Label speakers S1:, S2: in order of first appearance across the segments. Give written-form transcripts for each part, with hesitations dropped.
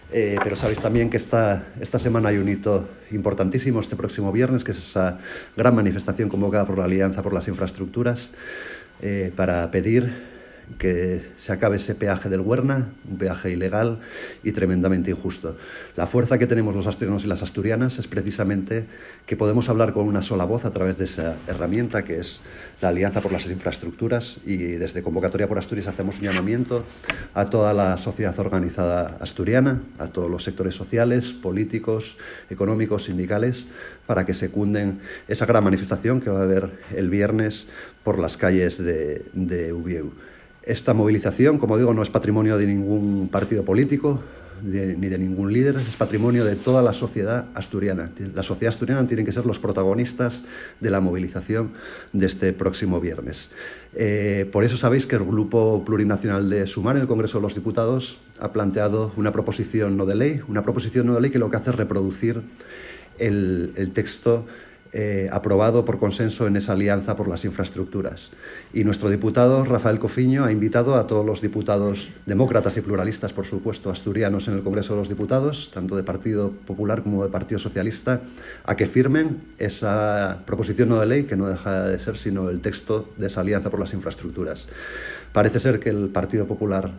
S1: pero sabéis también que esta semana hay un hito importantísimo este próximo viernes, que es esa gran manifestación convocada por la Alianza por las Infraestructuras para pedir que se acabe ese peaje del Huerna, un peaje ilegal y tremendamente injusto. La fuerza que tenemos los asturianos y las asturianas es precisamente que podemos hablar con una sola voz a través de esa herramienta que es la Alianza por las Infraestructuras, y desde Convocatoria por Asturias hacemos un llamamiento a toda la sociedad organizada asturiana, a todos los sectores sociales, políticos, económicos, sindicales, para que secunden esa gran manifestación que va a haber el viernes por las calles de Ubieu. Esta movilización, como digo, no es patrimonio de ningún partido político ni de ningún líder, es patrimonio de toda la sociedad asturiana. La sociedad asturiana tiene que ser los protagonistas de la movilización de este próximo viernes. Por eso sabéis que el Grupo Plurinacional de Sumar en el Congreso de los Diputados ha planteado una proposición no de ley que lo que hace es reproducir el texto aprobado por consenso en esa Alianza por las Infraestructuras. Y nuestro diputado Rafael Cofiño ha invitado a todos los diputados demócratas y pluralistas, por supuesto, asturianos en el Congreso de los Diputados, tanto de Partido Popular como de Partido Socialista, a que firmen esa proposición no de ley, que no deja de ser sino el texto de esa Alianza por las Infraestructuras. Parece ser que el Partido Popular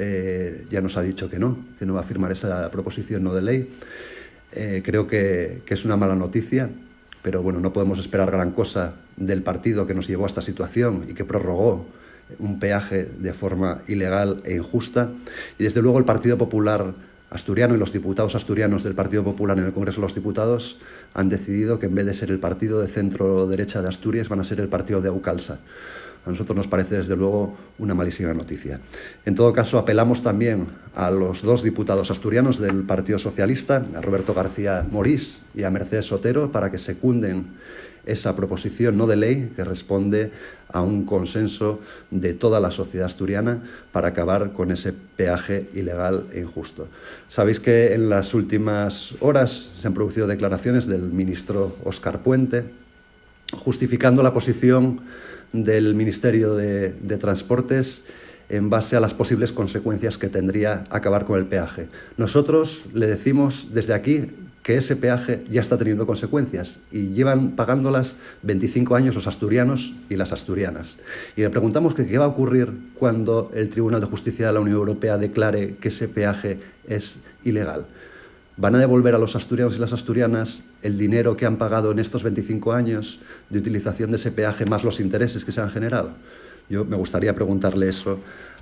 S1: ya nos ha dicho que no va a firmar esa proposición no de ley. Creo que es una mala noticia. Pero bueno, no podemos esperar gran cosa del partido que nos llevó a esta situación y que prorrogó un peaje de forma ilegal e injusta. Y desde luego el Partido Popular asturiano y los diputados asturianos del Partido Popular en el Congreso de los Diputados han decidido que en vez de ser el partido de centro-derecha de Asturias van a ser el partido de Aucalsa. A nosotros nos parece, desde luego, una malísima noticia. En todo caso, apelamos también a los dos diputados asturianos del Partido Socialista, a Roberto García Morís y a Mercedes Sotero, para que secunden esa proposición no de ley que responde a un consenso de toda la sociedad asturiana para acabar con ese peaje ilegal e injusto. Sabéis que en las últimas horas se han producido declaraciones del ministro Óscar Puente justificando la posición del Ministerio de Transportes en base a las posibles consecuencias que tendría acabar con el peaje. Nosotros le decimos desde aquí que ese peaje ya está teniendo consecuencias y llevan pagándolas 25 años los asturianos y las asturianas. Y le preguntamos que qué va a ocurrir cuando el Tribunal de Justicia de la Unión Europea declare que ese peaje es ilegal. ¿Van a devolver a los asturianos y las asturianas el dinero que han pagado en estos 25 años de utilización de ese peaje más los intereses que se han generado? Yo me gustaría preguntarle eso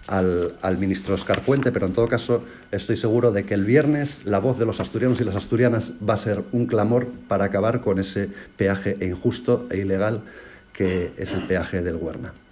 S1: al ministro Óscar Puente, pero en todo caso estoy seguro de que el viernes la voz de los asturianos y las asturianas va a ser un clamor para acabar con ese peaje injusto e ilegal que es el peaje del Huerna.